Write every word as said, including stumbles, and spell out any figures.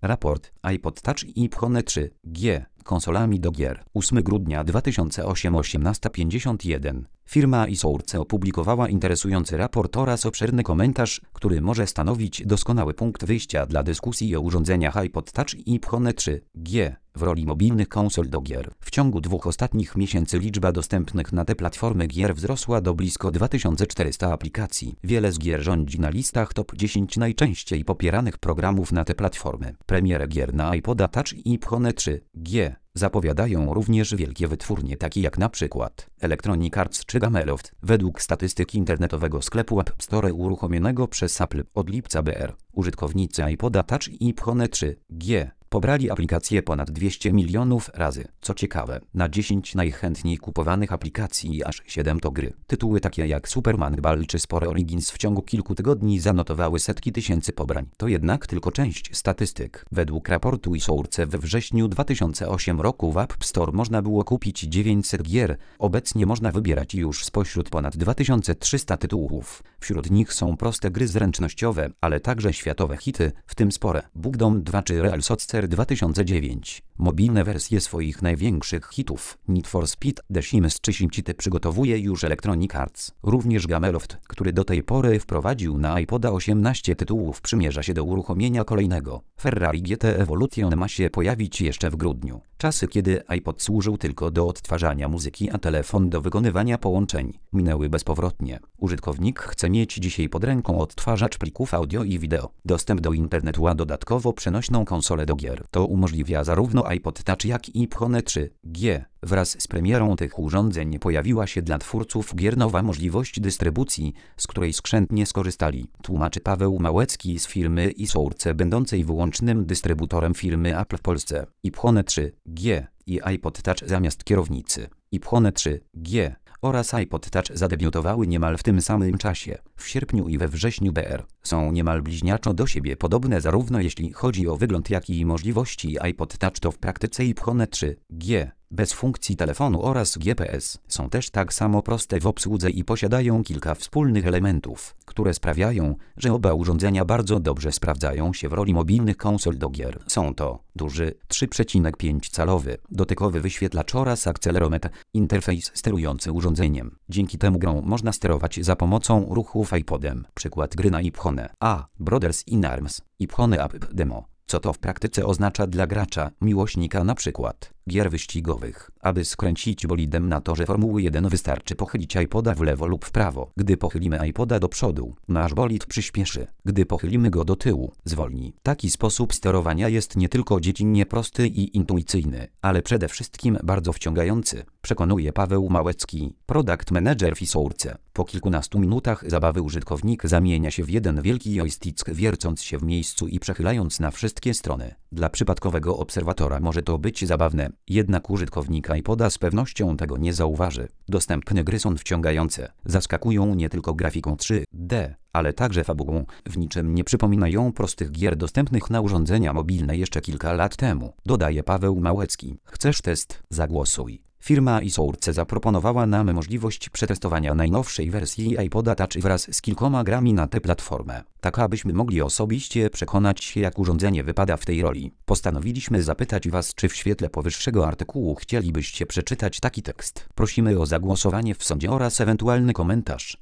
Raport iPod Touch i iPhone trzy G konsolami do gier. ósmego grudnia dwa tysiące ósmego osiemnasta pięćdziesiąt jeden. Firma iSource opublikowała interesujący raport oraz obszerny komentarz, który może stanowić doskonały punkt wyjścia dla dyskusji o urządzeniach iPod Touch i iPhone trzy G w roli mobilnych konsol do gier. W ciągu dwóch ostatnich miesięcy liczba dostępnych na te platformy gier wzrosła do blisko dwa tysiące czterysta aplikacji. Wiele z gier rządzi na listach top dziesięć najczęściej popieranych programów na te platformy. Premierę gier na iPoda Touch i iPhone trzy G zapowiadają również wielkie wytwórnie takie jak na przykład Electronic Arts czy Gameloft. Według statystyk internetowego sklepu App Store uruchomionego przez Apple od lipca B R użytkownicy iPoda Touch i iPhone trzy G pobrali aplikację ponad dwieście milionów razy. Co ciekawe, na dziesięć najchętniej kupowanych aplikacji aż siedem to gry. Tytuły takie jak Superman Ball czy Spore Origins w ciągu kilku tygodni zanotowały setki tysięcy pobrań. To jednak tylko część statystyk. Według raportu iSource we wrześniu dwa tysiące ósmego roku w App Store można było kupić dziewięćset gier. Obecnie można wybierać już spośród ponad dwa tysiące trzysta tytułów. Wśród nich są proste gry zręcznościowe, ale także światowe hity, w tym spore Bugdom dwa czy Real Soccer dwa tysiące dziewięć. Mobilne wersje swoich największych hitów Need for Speed, The Sims czy SimCity przygotowuje już Electronic Arts. Również Gameloft, który do tej pory wprowadził na iPoda osiemnaście tytułów, przymierza się do uruchomienia kolejnego. Ferrari G T Evolution ma się pojawić jeszcze w grudniu. Czasy, kiedy iPod służył tylko do odtwarzania muzyki, a telefon do wykonywania połączeń, minęły bezpowrotnie. Użytkownik chce mieć dzisiaj pod ręką odtwarzacz plików audio i wideo, dostęp do internetu, a dodatkowo przenośną konsolę do gier. To umożliwia zarówno iPod Touch, jak i iPhone trzy G. Wraz z premierą tych urządzeń pojawiła się dla twórców gier nowa możliwość dystrybucji, z której skrzętnie skorzystali. Tłumaczy Paweł Małecki z firmy iSource, będącej wyłącznym dystrybutorem firmy Apple w Polsce. iPhone trzy G i iPod Touch zamiast kierownicy. iPhone trzy G oraz iPod Touch zadebiutowały niemal w tym samym czasie. W sierpniu i we wrześniu B R są niemal bliźniaczo do siebie podobne zarówno jeśli chodzi o wygląd, jak i możliwości. iPod Touch to w praktyce iPhone trzy G bez funkcji telefonu oraz G P S. Są też tak samo proste w obsłudze i posiadają kilka wspólnych elementów, które sprawiają, że oba urządzenia bardzo dobrze sprawdzają się w roli mobilnych konsol do gier. Są to duży trzy przecinek pięć calowy dotykowy wyświetlacz oraz akcelerometr, interfejs sterujący urządzeniem. Dzięki temu grą można sterować za pomocą ruchów iPodem. Przykład gry na iPhone A. Brothers in Arms. iPhone App Demo. Co to w praktyce oznacza dla gracza, miłośnika na przykład gier wyścigowych? Aby skręcić bolidem na torze Formuły jeden, wystarczy pochylić iPoda w lewo lub w prawo. Gdy pochylimy iPoda do przodu, nasz bolid przyspieszy. Gdy pochylimy go do tyłu, zwolni. Taki sposób sterowania jest nie tylko dziecinnie prosty i intuicyjny, ale przede wszystkim bardzo wciągający, przekonuje Paweł Małecki, product manager w iSource. Po kilkunastu minutach zabawy użytkownik zamienia się w jeden wielki joystick, wiercąc się w miejscu i przechylając na wszystkie strony. Dla przypadkowego obserwatora może to być zabawne, jednak użytkownik iPoda z pewnością tego nie zauważy. Dostępne gry są wciągające. Zaskakują nie tylko grafiką trzy D, ale także fabułą. W niczym nie przypominają prostych gier dostępnych na urządzenia mobilne jeszcze kilka lat temu, dodaje Paweł Małecki. Chcesz test? Zagłosuj. Firma iSource zaproponowała nam możliwość przetestowania najnowszej wersji iPoda Touch wraz z kilkoma grami na tę platformę, tak abyśmy mogli osobiście przekonać się, jak urządzenie wypada w tej roli. Postanowiliśmy zapytać Was, czy w świetle powyższego artykułu chcielibyście przeczytać taki tekst. Prosimy o zagłosowanie w sądzie oraz ewentualny komentarz.